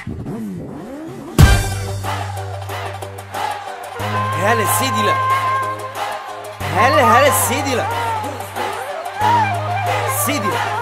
هلا سيدي لا هلا سيدي لا سيدي لا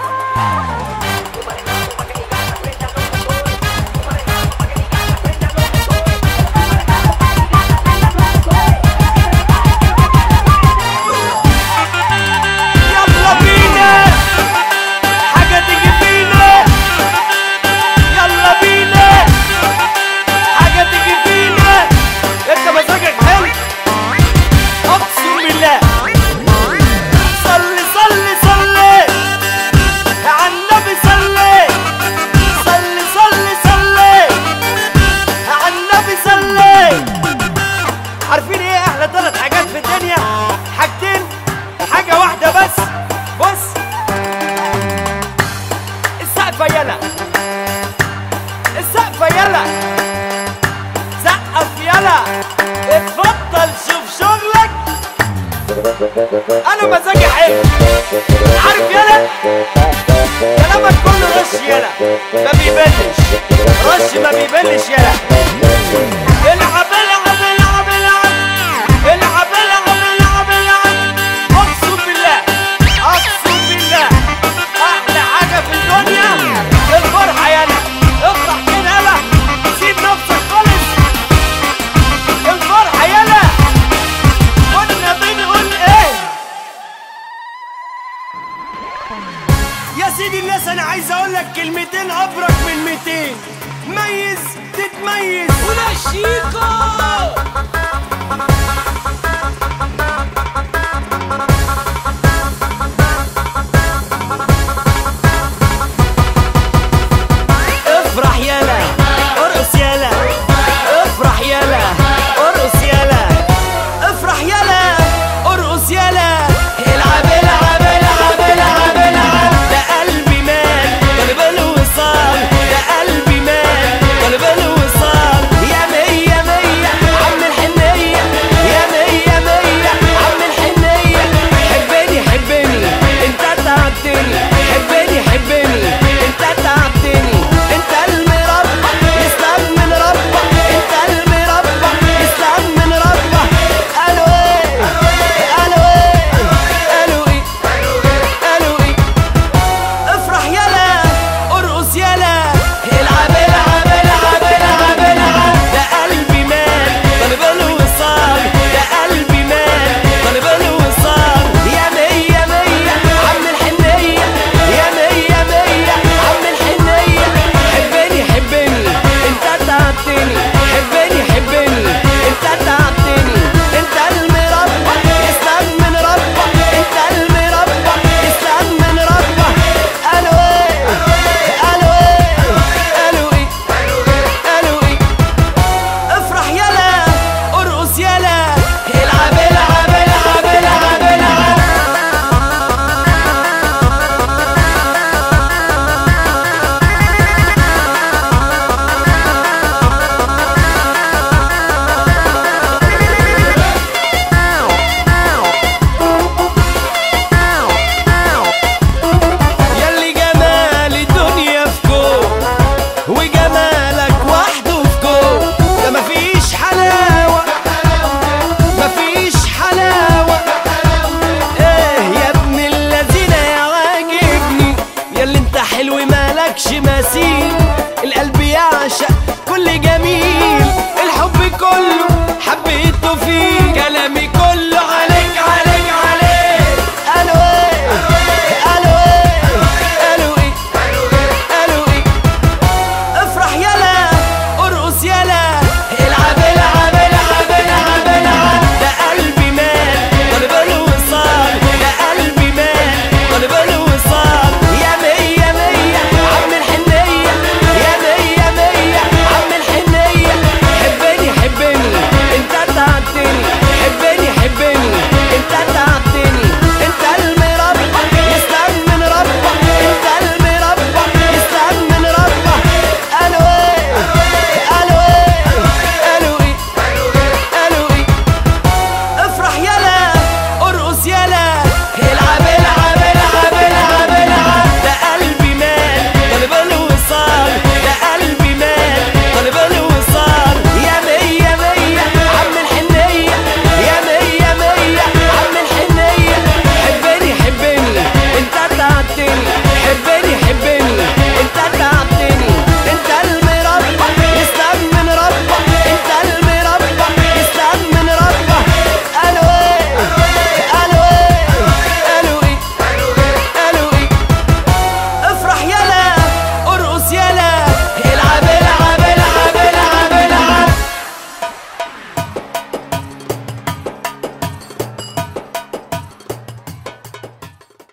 عارفين ايه احلى 3 حاجات في الدنيا؟ حاجتين، حاجة واحدة بس. بص السقفة يلا، السقفة يلا، سقف يلا، اتفضل شوف شغلك. انا مزاجي حلو، عارف يلا كلامك كله رش يلا، ما بيبلش رش ما بيبلش يلا. العب العب العب العب العب العب العب العب. اقسم بالله اقسم بالله احلى حاجه في الدنيا الفرحه يلا. افرح كده يلا، سيب نفسك خالص. الفرحه يلا. كنا بنقول ايه يا سيدي الناس؟ انا عايز اقول لك كلمتين ابرك من 200. ميز تتميز ولا شيكو.